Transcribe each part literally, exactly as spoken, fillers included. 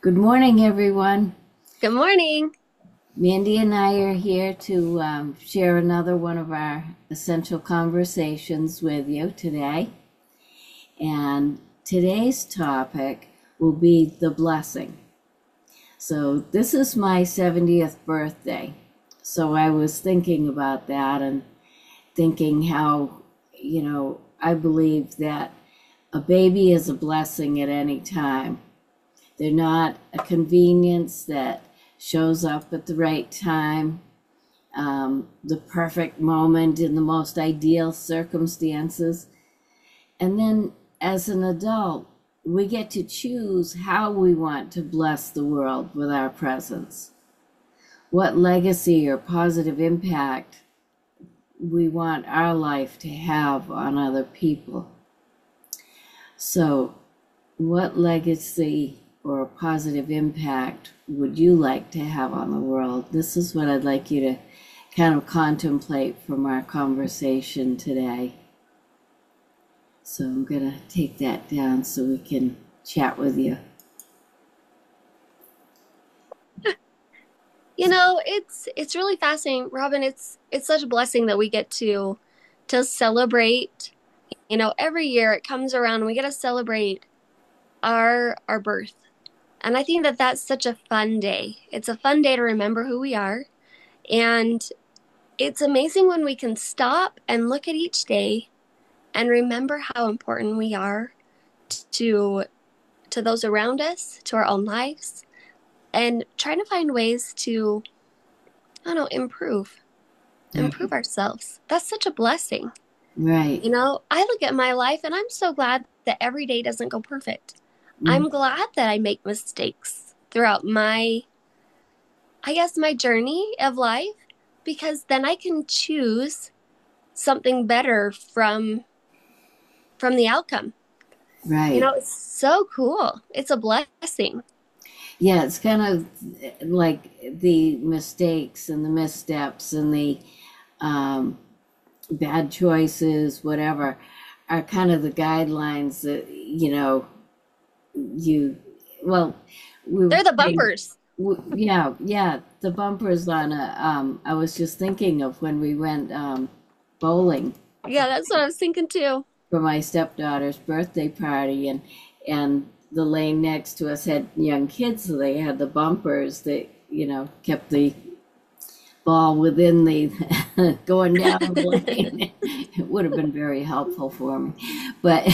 Good morning, everyone. Good morning. Mandy and I are here to um, share another one of our essential conversations with you today. And today's topic will be the blessing. So, this is my seventieth birthday. So, I was thinking about that and thinking how, you know, I believe that a baby is a blessing at any time. They're not a convenience that shows up at the right time, um, the perfect moment in the most ideal circumstances. And then as an adult, we get to choose how we want to bless the world with our presence, what legacy or positive impact we want our life to have on other people. So, what legacy or a positive impact would you like to have on the world? This is what I'd like you to kind of contemplate from our conversation today. So I'm going to take that down so we can chat with you. You know, it's it's really fascinating, Robin. It's it's such a blessing that we get to to celebrate. You know, every year it comes around and we get to celebrate our our birth. And I think that that's such a fun day. It's a fun day to remember who we are. And it's amazing when we can stop and look at each day and remember how important we are to to those around us, to our own lives, and trying to find ways to, I don't know, improve, improve Right. ourselves. That's such a blessing. Right. You know, I look at my life and I'm so glad that every day doesn't go perfect. Mhm. I'm glad that I make mistakes throughout my, I guess, my journey of life, because then I can choose something better from from the outcome. You Right. know, it's so cool. It's a blessing. Yeah, it's kind of like the mistakes and the missteps and the um, bad choices, whatever, are kind of the guidelines that, you know, you, well, we were They're the saying, bumpers. w- yeah, yeah, the bumpers on a, um, I was just thinking of when we went um, bowling Yeah, that's what I was thinking too. for my stepdaughter's birthday party, and and the lane next to us had young kids, so they had the bumpers that, you know, kept the ball within the going down the lane. It would have been very helpful for me, but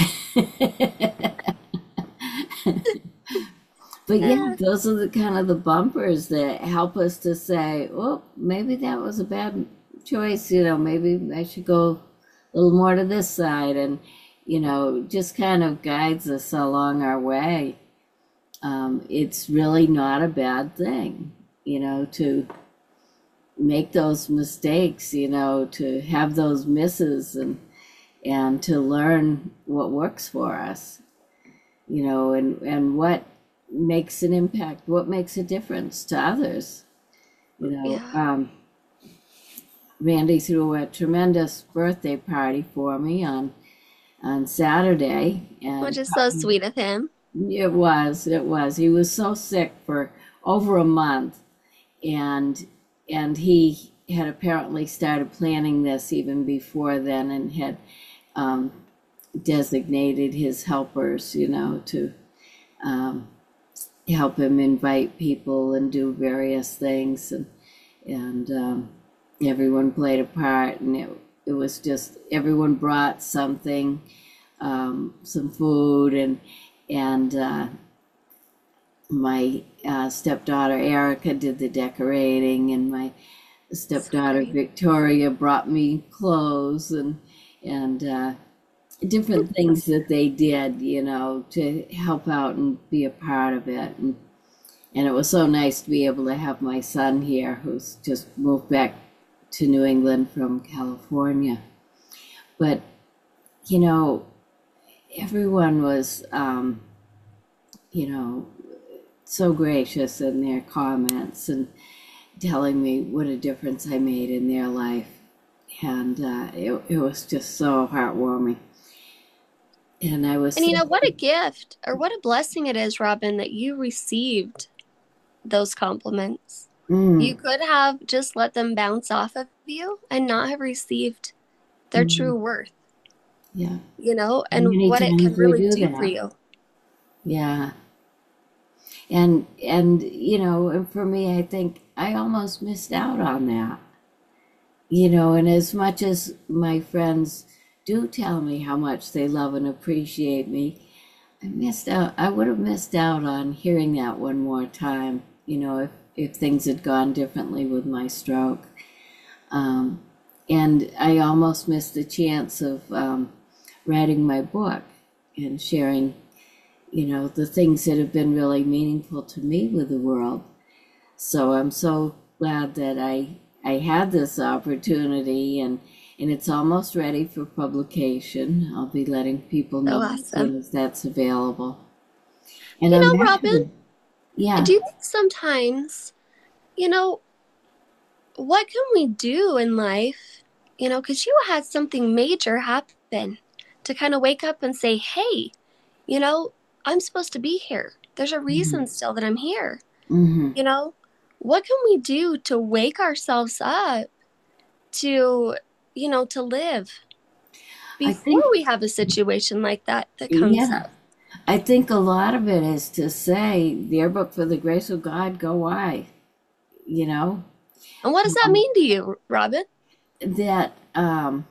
but yeah, Eh, those are the kind of the bumpers that help us to say, oh, maybe that was a bad choice. You know, maybe I should go a little more to this side, and you know, just kind of guides us along our way. Um, it's really not a bad thing, you know, to make those mistakes, you know, to have those misses and and to learn what works for us, you know, and and what makes an impact, what makes a difference to others. You know, yeah, um, Randy threw a tremendous birthday party for me on on Saturday, which and is so sweet of him. it was it was he was so sick for over a month, and and he had apparently started planning this even before then and had um, designated his helpers, you know, to um, help him invite people and do various things, and and um, everyone played a part, and it it was just everyone brought something, um, some food, and and uh, my uh, stepdaughter Erica did the decorating, and my So stepdaughter great. Victoria brought me clothes and and uh, different things that they did, you know, to help out and be a part of it. And, and it was so nice to be able to have my son here, who's just moved back to New England from California. But, you know, everyone was, um, you know, so gracious in their comments and telling me what a difference I made in their life. And uh, it, it was just so heartwarming. And I was And you know, what a thinking, gift or what a blessing it is, Robin, that you received those compliments. You mm, could have just let them bounce off of you and not have received their mm, true worth, yeah. you know, And and many what it can times we really do do for that. you. Yeah. And and you know, and for me, I think I almost missed out on that. You know, and as much as my friends do tell me how much they love and appreciate me, I missed out. I would have missed out on hearing that one more time, you know, if, if things had gone differently with my stroke. Um, and I almost missed the chance of um, writing my book and sharing, you know, the things that have been really meaningful to me with the world. So I'm so glad that I I had this opportunity, and and it's almost ready for publication. I'll be letting people So know as awesome. soon as that's available. And You I'm know, Robin, actually, yeah, do you think sometimes, you know, what can we do in life, you know, because you had something major happen to kind of wake up and say, hey, you know, I'm supposed to be here. There's a hmm reason still that I'm here. hmm You know, what can we do to wake ourselves up to, you know, to live I before think, we have a situation like that that comes yeah, up? I think a lot of it is to say, "Dear book, for the grace of God, go I." You know, And what does that um, mean to you, Robin? that um,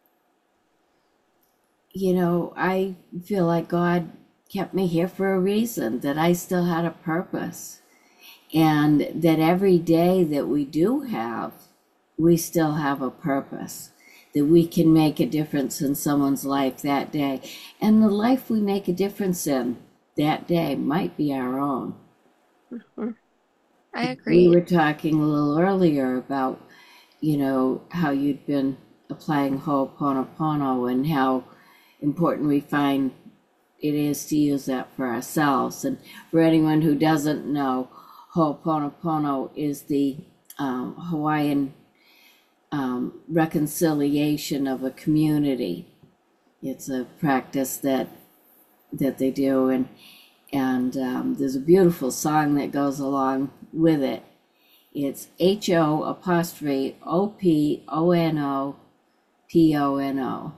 you know, I feel like God kept me here for a reason, that I still had a purpose, and that every day that we do have, we still have a purpose, that we can make a difference in someone's life that day. And the life we make a difference in that day might be our own. Mhm. I We agree. were talking a little earlier about, you know, how you'd been applying Ho'oponopono and how important we find it is to use that for ourselves. And for anyone who doesn't know, Ho'oponopono is the um, Hawaiian um, reconciliation of a community. It's a practice that that they do, and and um, there's a beautiful song that goes along with it. It's H O apostrophe O P O N O P O N O.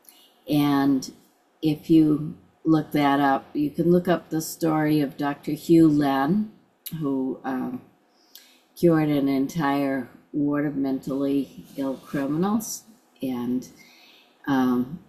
And if you look that up, you can look up the story of Doctor Hugh Len, who um, cured an entire ward of mentally ill criminals. And um,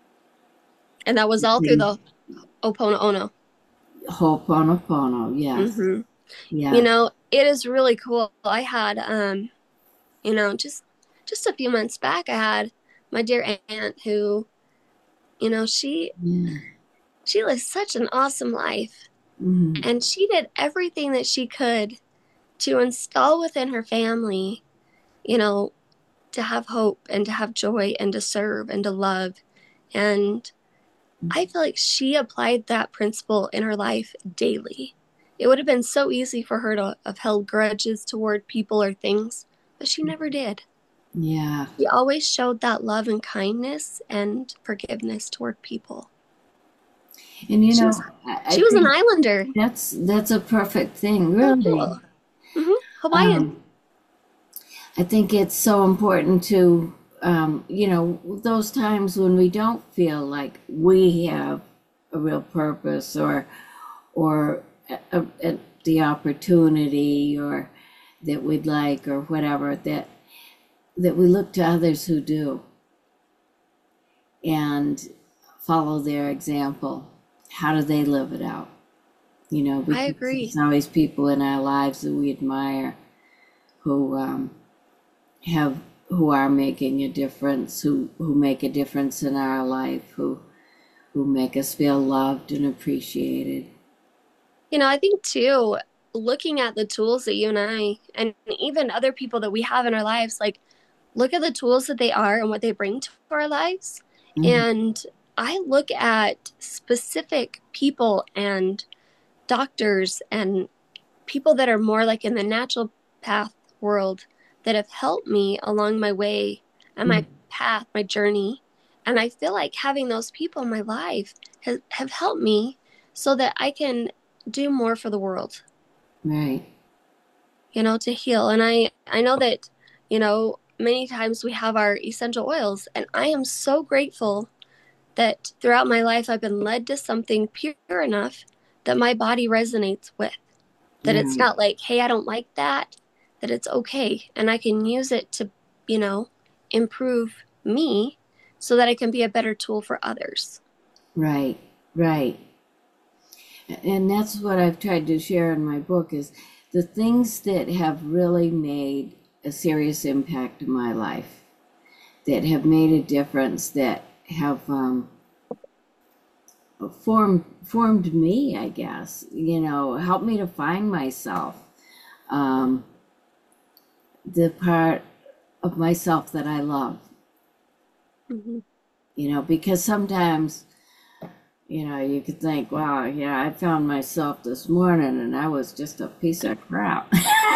And that was all through the the Opono Ho'oponopono, yes, Ono. You yes. know, it is really cool. I had, um, you know, just just a few months back, I had my dear aunt who, you know, she Yeah. she lived such an awesome life, Mm-hmm. and she did everything that she could to install within her family, you know, to have hope and to have joy and to serve and to love. And I feel like she applied that principle in her life daily. It would have been so easy for her to have held grudges toward people or things, but she never did. Yeah. She always showed that love and kindness and forgiveness toward people. And you She know, was I, I she was an think islander. that's that's a perfect thing, So really. cool. Hmm. Hawaiian. Um, I think it's so important to, um, you know, those times when we don't feel like we have a real purpose, or or a, a, a- the opportunity, or that we'd like, or whatever, that that we look to others who do and follow their example. How do they live it out? You know, I because agree. there's always people in our lives that we admire who um, have who are making a difference, who who make a difference in our life, who who make us feel loved and appreciated. You know, I think too, looking at the tools that you and I and even other people that we have in our lives, like look at the tools that they are and what they bring to our lives. Mhm. And I look at specific people and doctors and people that are more like in the natural path world that have helped me along my way and my path, my journey. And I feel like having those people in my life has, have helped me so that I can do more for the world, Right. you know, to heal. And I, I know that, you know, many times we have our essential oils, and I am so grateful that throughout my life I've been led to something pure enough that my body resonates with. That it's Right. not like, hey, I don't like that, that it's okay. And I can use it to, you know, improve me so that I can be a better tool for others. Right. Right. And that's what I've tried to share in my book is the things that have really made a serious impact in my life, that have made a difference, that have um, formed formed me, I guess. You know, helped me to find myself, um, the part of myself that I love. Mm-hmm. You know, because sometimes, you know, you could think, wow, yeah, I found myself this morning and I was just a piece of crap.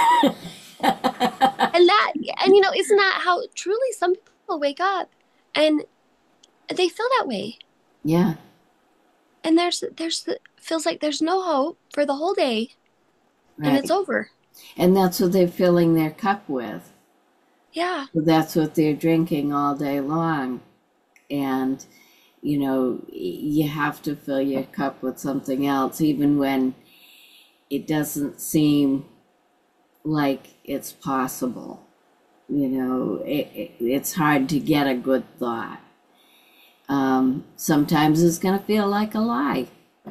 And that, and you know, isn't that how truly some people wake up and they feel that way? Yeah, And there's, there's, feels like there's no hope for the whole day and it's right. over. And that's what they're filling their cup with. Yeah. So that's what they're drinking all day long. And, you know, you have to fill your cup with something else, even when it doesn't seem like it's possible. You know, it, it, it's hard to get a good thought. Um, sometimes it's going to feel like a lie.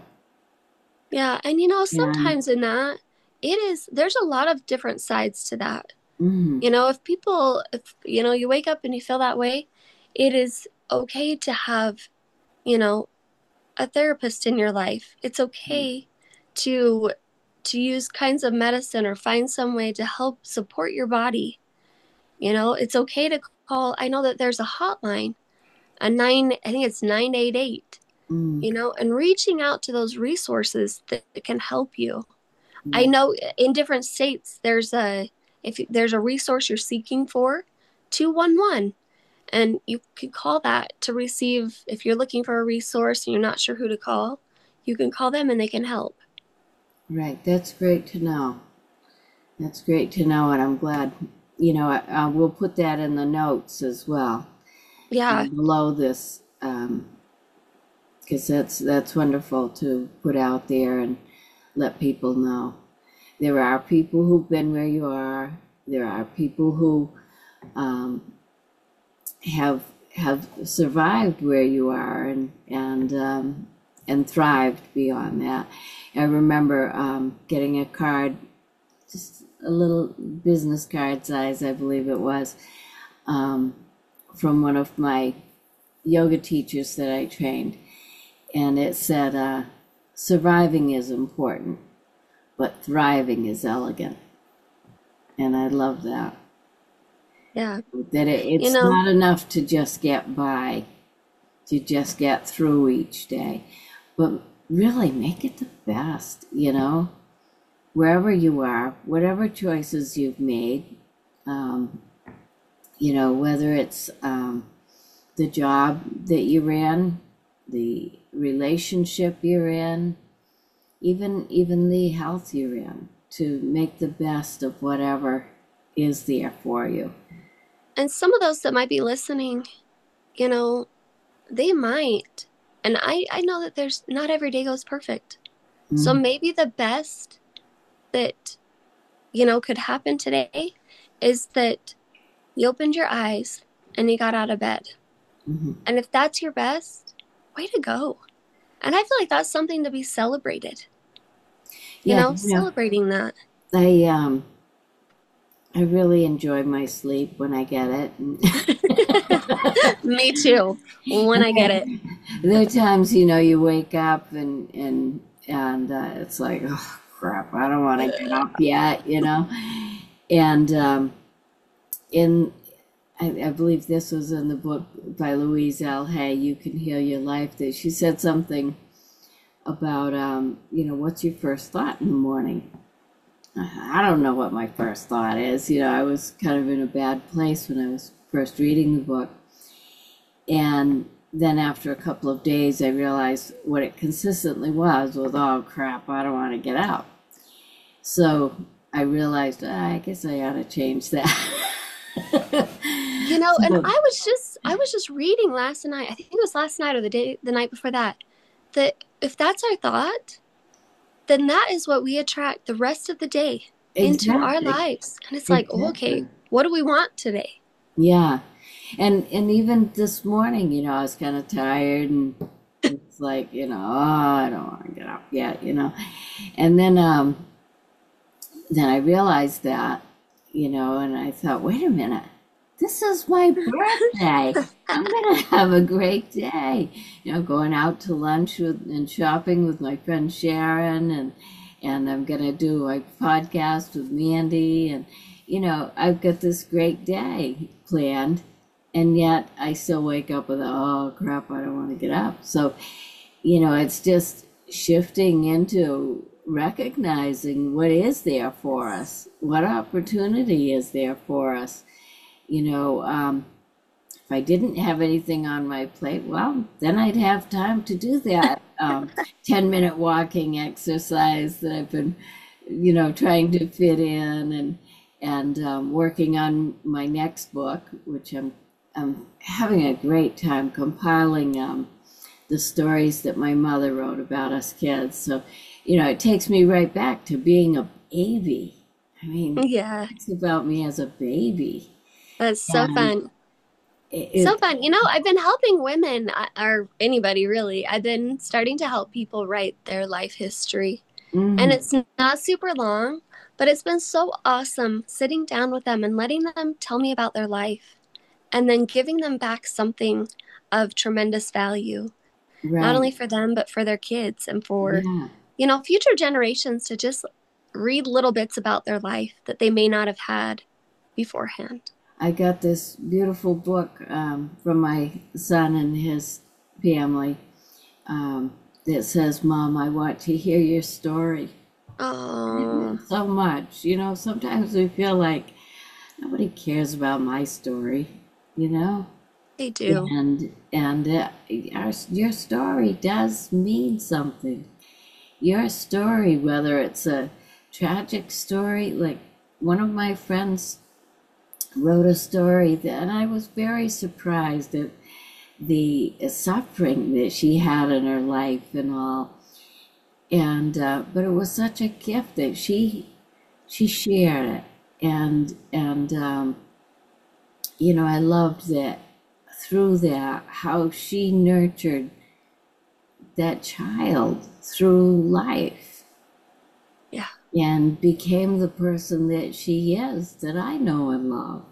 Yeah. And you know, And, sometimes in that, it is, there's a lot of different sides to that. mm, You know, if people, if, you know, you wake up and you feel that way, it is okay to have, you know, a therapist in your life. It's okay to to use kinds of medicine or find some way to help support your body. You know, it's okay to call. I know that there's a hotline, a nine, I think it's nine eight eight, mm, you know, and reaching out to those resources that can help you. I yeah, know in different states there's a if there's a resource you're seeking for, two one one, and you could call that to receive if you're looking for a resource and you're not sure who to call, you can call them and they can help. right. That's great to know. That's great to know. And I'm glad, you know, I, I will put that in the notes as well, Yeah. um, below this, um, because that's that's wonderful to put out there and let people know. There are people who've been where you are. There are people who um, have have survived where you are and and um, and thrived beyond that. I remember um, getting a card, just a little business card size, I believe it was, um, from one of my yoga teachers that I trained, and it said, uh, "Surviving is important, but thriving is elegant." And I love that. Yeah. That it, You it's know, not enough to just get by, to just get through each day, but really make it the best, you know, wherever you are, whatever choices you've made, um, you know, whether it's um, the job that you're in, the relationship you're in, even even the health you're in, to make the best of whatever is there for you. and some of those that might be listening, you know, they might. And I I know that there's not every day goes perfect. So Mm-hmm. maybe the best that, you know, could happen today is that you opened your eyes and you got out of bed. Mm-hmm. And if that's your best, way to go. And I feel like that's something to be celebrated, you Yeah, know, you know, celebrating that. I um I really enjoy my sleep when I get it. Me too, when I get it. There are times, you know, you wake up and and and uh, it's like, oh crap, I don't want to get up yet, you know. And um, in I, I believe this was in the book by Louise L. Hay, You Can Heal Your Life. That she said something about, um, you know, what's your first thought in the morning? I don't know what my first thought is. You know, I was kind of in a bad place when I was first reading the book. And then after a couple of days, I realized what it consistently was was, oh crap, I don't want to get up. So I realized, ah, I guess I ought to change that. You know, and So, I was just I was just reading last night. I think it was last night or the day the night before that. That if that's our thought, then that is what we attract the rest of the day into our exactly, lives. And it's like, oh, okay, exactly. what do we want today? Yeah. And and even this morning, you know, I was kind of tired and it's like, you know, oh, I don't want to get up yet, you know. And then um then I realized that, you know, and I thought, wait a minute, this is my birthday. I'm gonna have a great day. You know, going out to lunch with and shopping with my friend Sharon, and and I'm gonna do a podcast with Mandy, and you know, I've got this great day planned, and yet I still wake up with, oh crap, I don't want to get up. So, you know, it's just shifting into recognizing what is there for us, what opportunity is there for us. You know, um, if I didn't have anything on my plate, well, then I'd have time to do that um, ten minute walking exercise that I've been, you know, trying to fit in, and and um, working on my next book, which I'm I'm having a great time compiling um, the stories that my mother wrote about us kids. So, you know, it takes me right back to being a baby. I mean, Yeah, it's about me as a baby. that's so And fun. it, So it fun. You know, I've been helping women, uh, or anybody really. I've been starting to help people write their life history. And mm, it's not super long, but it's been so awesome sitting down with them and letting them tell me about their life and then giving them back something of tremendous value, not right. only for them, but for their kids and for, Yeah. you know, future generations to just read little bits about their life that they may not have had beforehand. I got this beautiful book um, from my son and his family um, that says, Mom, I want to hear your story. It Oh, meant so much. You know, sometimes we feel like nobody cares about my story, you know? they do. And and uh, our, your story does mean something. Your story, whether it's a tragic story, like one of my friends wrote a story that, and I was very surprised at the suffering that she had in her life and all. And uh, but it was such a gift that she she shared it, and and um, you know, I loved that through that how she nurtured that child through life Yeah. and became the person that she is that I know and love.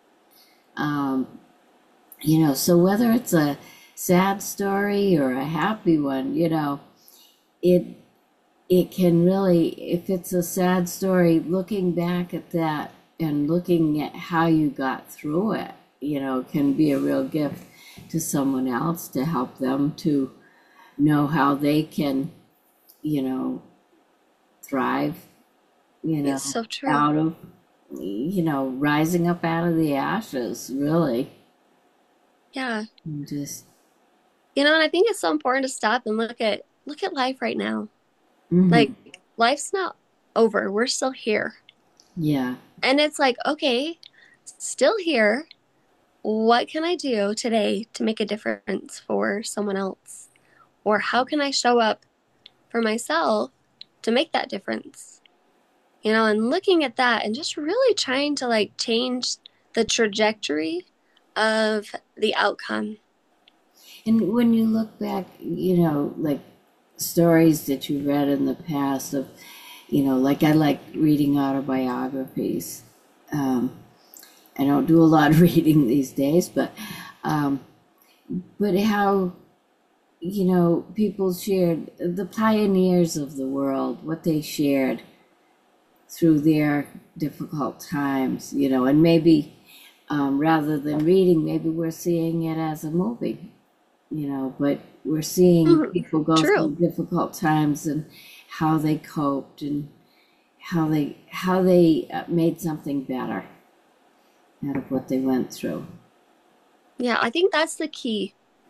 Um, you know, so whether it's a sad story or a happy one, you know, it it can really, if it's a sad story, looking back at that and looking at how you got through it, you know, can be a real gift to someone else to help them to know how they can, you know, thrive, you It's know, so true. out of, you know, rising up out of the ashes, really. Yeah. And just, You know, and I think it's so important to stop and look at look at life right now. hmm Like life's not over. We're still here. yeah, And it's like, okay, still here. What can I do today to make a difference for someone else? Or how can I show up for myself to make that difference? You know, and looking at that and just really trying to like change the trajectory of the outcome. and when you look back, you know, like stories that you read in the past of, you know, like I like reading autobiographies. Um, I don't do a lot of reading these days, but um, but how, you know, people shared the pioneers of the world, what they shared through their difficult times, you know, and maybe um, rather than reading, maybe we're seeing it as a movie, you know, but we're seeing Mhm. people go True. through difficult times and how they coped and how they how they uh, made something better out of what they went through. Yeah, I think that's the key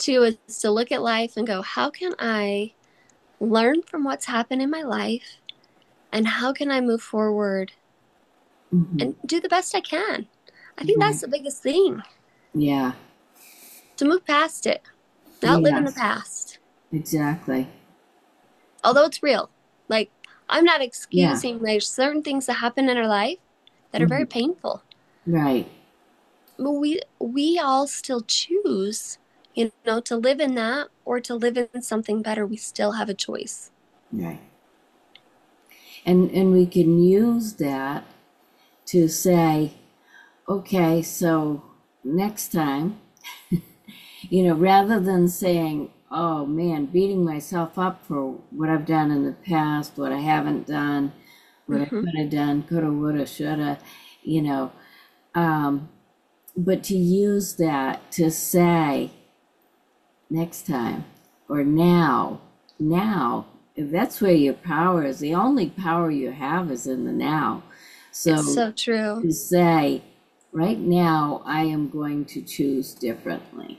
too is to look at life and go, how can I learn from what's happened in my life? And how can I move forward Mm-hmm. and do the best I can? I think Right. that's the biggest thing, Yeah. to move past it, not live in the Yes. past. Exactly. Although it's real. Like, I'm not Yeah. excusing there's certain things that happen in our life that are Mm-hmm. very painful. Right. But we we all still choose, you know, to live in that or to live in something better. We still have a choice. Right. And and we can use that to say, okay, so next time, you know, rather than saying, oh man, beating myself up for what I've done in the past, what I haven't done, what I Mm-hmm. could have done, coulda, woulda, shoulda, you know, um, but to use that to say next time or now, now, if that's where your power is, the only power you have is in the now. It's So so true. to say, right now, I am going to choose differently.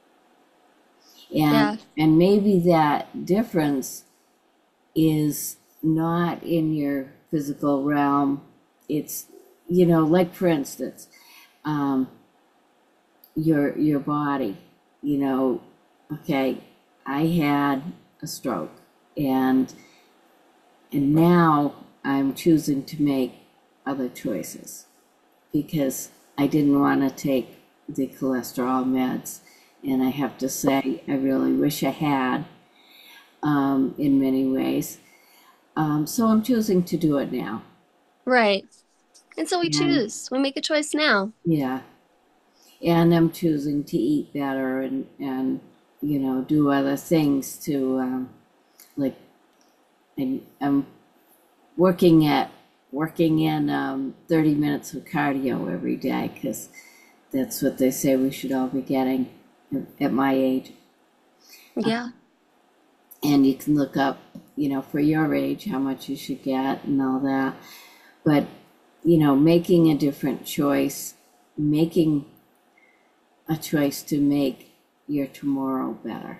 Yeah. And and maybe that difference is not in your physical realm. It's, you know, like for instance, um, your your body, you know, okay, I had a stroke and and now I'm choosing to make other choices because I didn't want to take the cholesterol meds. And I have to say, I really wish I had um, in many ways. Um, so I'm choosing to do it now. Right. And so we And choose. We make a choice now. yeah, and I'm choosing to eat better and, and you know, do other things to, um, like, I, I'm working at, working in um, thirty minutes of cardio every day because that's what they say we should all be getting at, at my age. Yeah. And you can look up, you know, for your age, how much you should get and all that. But, you know, making a different choice, making a choice to make your tomorrow better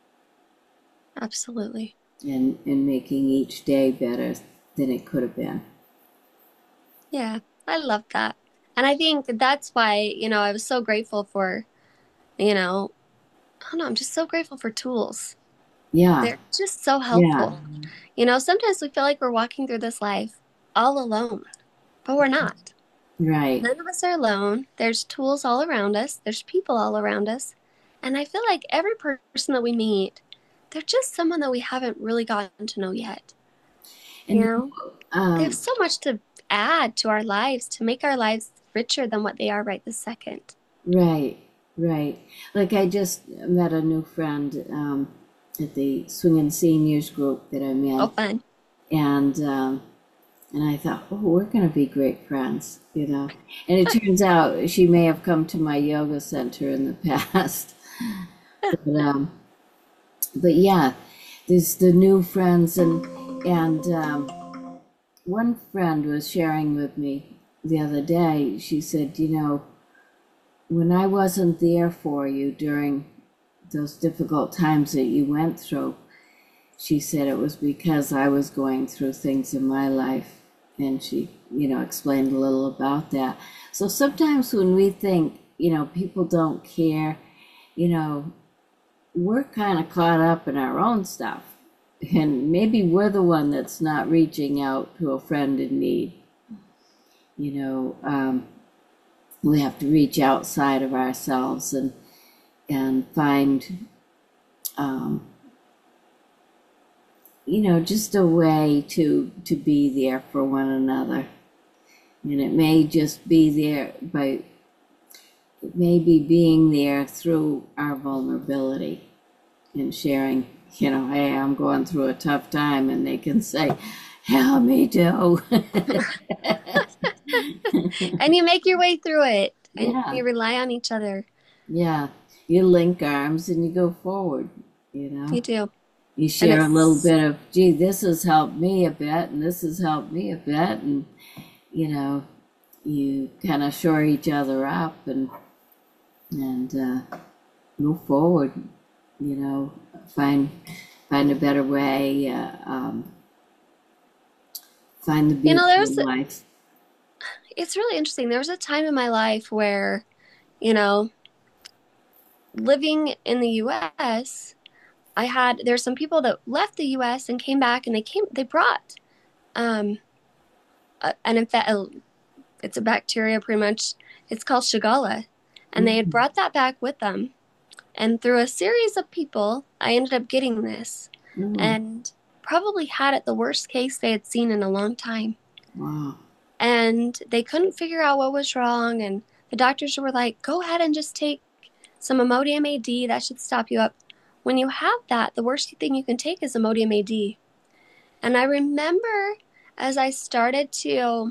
Absolutely. and, and making each day better than it could have been. Yeah. I love that. And I think that's why, you know, I was so grateful for, you know, I don't know, I'm just so grateful for tools. Yeah, They're just so yeah, helpful. You know, sometimes we feel like we're walking through this life all alone, but we're not. right. None of us are alone. There's tools all around us, there's people all around us. And I feel like every person that we meet, they're just someone that we haven't really gotten to know yet. You And, know, they have um, so much to add to our lives, to make our lives richer than what they are right this second. right, right. Like I just met a new friend um, at the Swingin' Seniors group that I'm Oh, in. fun. And, um, and I thought, oh, we're going to be great friends, you know. And it turns out she may have come to my yoga center in the past. But, um, but yeah, there's the new friends. And, and um, one friend was sharing with me the other day. She said, you know, when I wasn't there for you during those difficult times that you went through, she said it was because I was going through things in my life. And she, you know, explained a little about that. So sometimes when we think, you know, people don't care, you know, we're kind of caught up in our own stuff. And maybe we're the one that's not reaching out to a friend in need. You know, um, we have to reach outside of ourselves and and find um, you know, just a way to to be there for one another. And it may just be there by it may be being there through our vulnerability and sharing, you know, hey, I'm going through a tough time, and they can say, yeah, me too. And you make your way through it and Yeah, you rely on each other. yeah. You link arms and you go forward, you know. You do. You And share a little it's, bit of, gee, this has helped me a bit, and this has helped me a bit, and you know, you kind of shore each other up and and uh, move forward. you know, find find a better way, uh, um, find the You know, beauty there's in life. it's really interesting. There was a time in my life where, you know, living in the U S, I had there's some people that left the U S and came back, and they came they brought um a, an infect it's a bacteria pretty much. It's called Shigella, and they had Mm-hmm. brought that back with them. And through a series of people, I ended up getting this, Mm-hmm. and probably had it the worst case they had seen in a long time. Wow. And they couldn't figure out what was wrong, and the doctors were like, go ahead and just take some Imodium A D, that should stop you up. When you have that, the worst thing you can take is Imodium A D. And I remember as I started to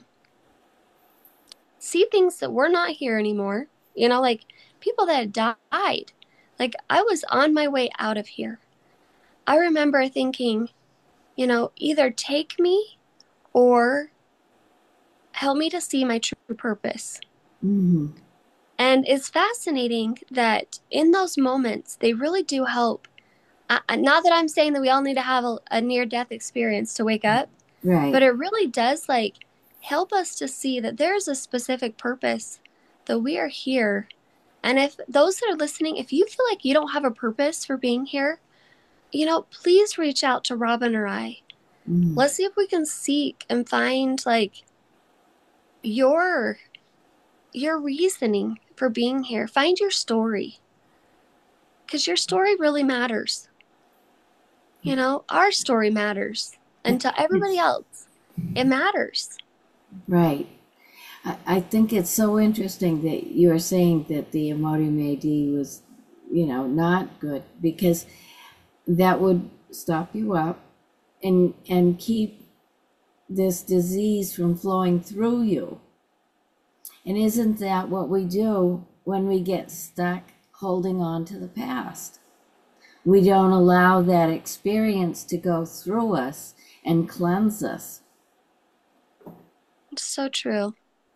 see things that were not here anymore, you know, like people that had died, like I was on my way out of here. I remember thinking, you know, either take me or help me to see my true purpose. Mm-hmm. And it's fascinating that in those moments, they really do help. Uh, not that I'm saying that we all need to have a, a near-death experience to wake up, Right. but it really does like help us to see that there's a specific purpose, that we are here. And if those that are listening, if you feel like you don't have a purpose for being here, you know, please reach out to Robin or I. Mm-hmm. Let's see if we can seek and find like your your reasoning for being here. Find your story, because your story really matters. You know, our story matters, and to everybody It's else, it matters. right. I, I think it's so interesting that you're saying that the Imodium A D was, you know, not good, because that would stop you up and and keep this disease from flowing through you. And isn't that what we do when we get stuck holding on to the past? We don't allow that experience to go through us and cleanse us. It's so true.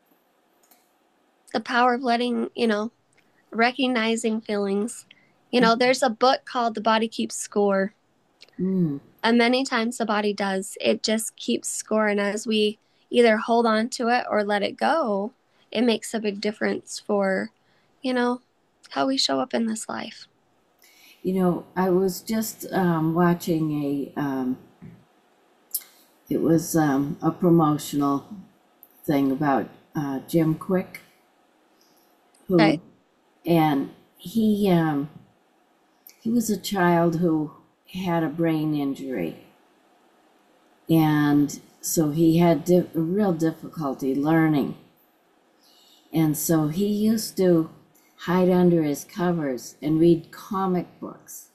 The power of letting, you know, recognizing feelings. You know, there's a book called The Body Keeps Score. Mm, And many times the body does. It just keeps score. And as we either hold on to it or let it go, it makes a big difference for, you know, how we show up in this life. you know, I was just um, watching a, um, it was um, a promotional thing about uh, Jim Quick, who, Okay. and he, um, he was a child who had a brain injury. And so he had di- real difficulty learning. And so he used to hide under his covers and read comic books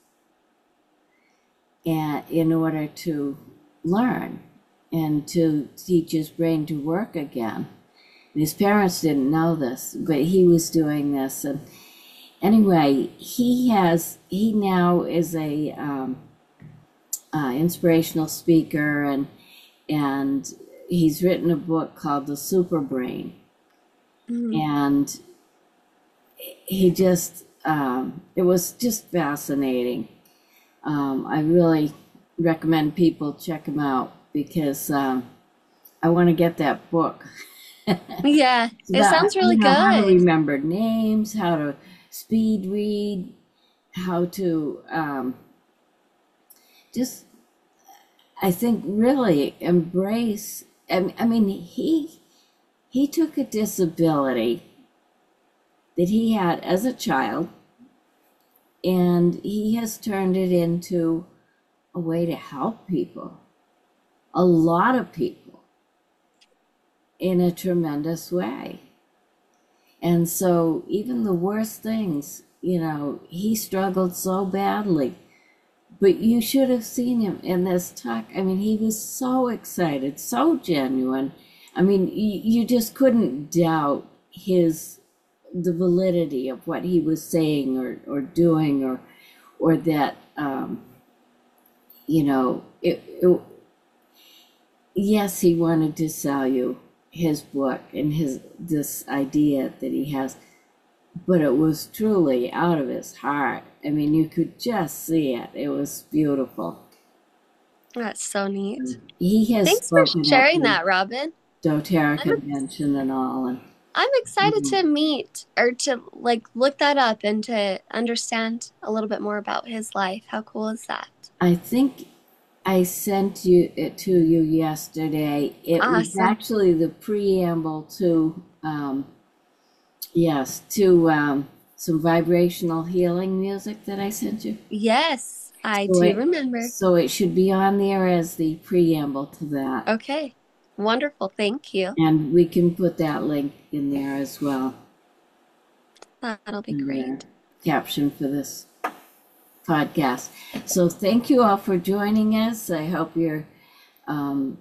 and in order to learn and to teach his brain to work again. And his parents didn't know this, but he was doing this. And anyway, he has he now is a um, uh, inspirational speaker, and and he's written a book called The Super Brain. Mm-hmm. And he just um, it was just fascinating. um, I really recommend people check him out, because um, I want to get that book. Yeah, It's it about, sounds really you know, how to good. remember names, how to speed read, how to um, just, I think, really embrace. I I mean, he he took a disability that he had as a child, and he has turned it into a way to help people, a lot of people, in a tremendous way. And so, even the worst things, you know, he struggled so badly. But you should have seen him in this talk. I mean, he was so excited, so genuine. I mean, you, you just couldn't doubt his the validity of what he was saying or, or doing, or or that um, you know it, it, yes, he wanted to sell you his book and his this idea that he has, but it was truly out of his heart. I mean, you could just see it. It was beautiful. That's so neat. He has Thanks for spoken at sharing the that, Robin. doTERRA I'm convention and all. And I'm excited Mhm. to meet or to like look that up and to understand a little bit more about his life. How cool is that? I think I sent you it to you yesterday. It was Awesome. actually the preamble to, um, yes, to um, some vibrational healing music that I sent you. Yes, I So do it, remember. so it should be on there as the preamble to that. Okay. Wonderful. Thank you. And we can put that link in there as well, That'll be in the great. caption for this podcast. So thank you all for joining us. I hope you're um,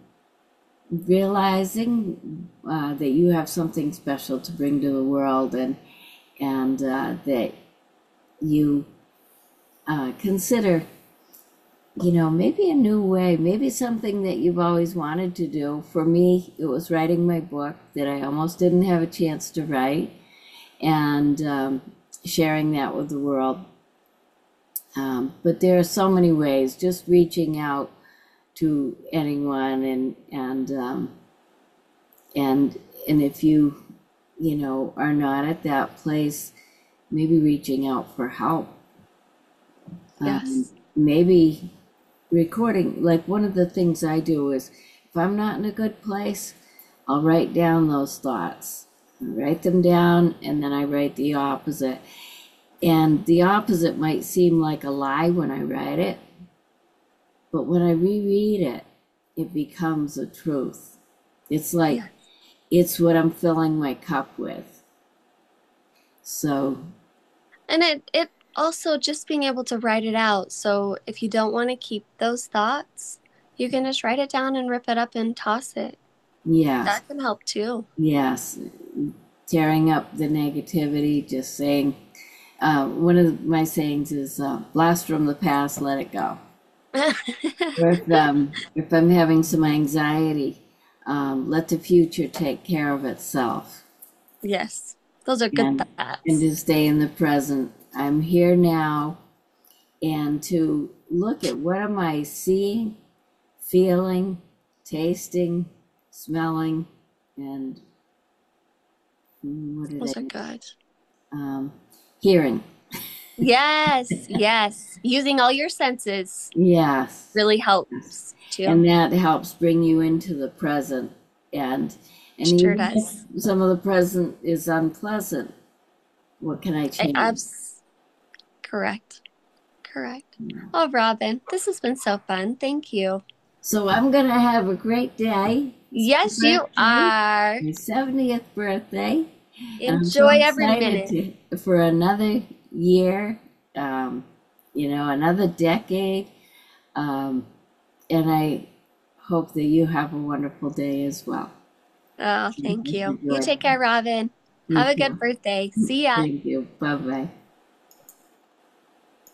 realizing uh, that you have something special to bring to the world, and and uh, that you uh, consider, you know, maybe a new way, maybe something that you've always wanted to do. For me, it was writing my book that I almost didn't have a chance to write, and um, sharing that with the world. Um, but there are so many ways, just reaching out to anyone, and and um, and and if you you know are not at that place, maybe reaching out for help. Um, Yes. maybe recording. Like, one of the things I do is, if I'm not in a good place, I'll write down those thoughts. I write them down, and then I write the opposite. And the opposite might seem like a lie when I write it, but when I reread it, it becomes a truth. It's like, Yes. it's what I'm filling my cup with. So, And it it also just being able to write it out. So if you don't want to keep those thoughts, you can just write it down and rip it up and toss it. yes, That can help too. yes, tearing up the negativity, just saying, uh, one of my sayings is, uh, blast from the past, let it go. Or if, um, if I'm having some anxiety, um, let the future take care of itself. Yes. Those are good And, and thoughts. to stay in the present. I'm here now, and to look at, what am I seeing, feeling, tasting, smelling, and what did Those I, are good. um, hearing. Yes, yes. Using all your senses Yes. really helps too. And that helps bring you into the present. And and Sure even does. if some of the present is unpleasant, what can I I, change? abs- correct. Correct. Oh, Robin, this has been so fun. Thank you. So I'm gonna have a great day. It's Yes, my you birthday, are. my seventieth birthday. And I'm so Enjoy every excited minute. to, for another year, um, you know, another decade. Um, and I hope that you have a wonderful day as well. Oh, Thank thank you for you. You take joining. care, Robin. You Have a good too. birthday. See ya. Thank you. Bye bye.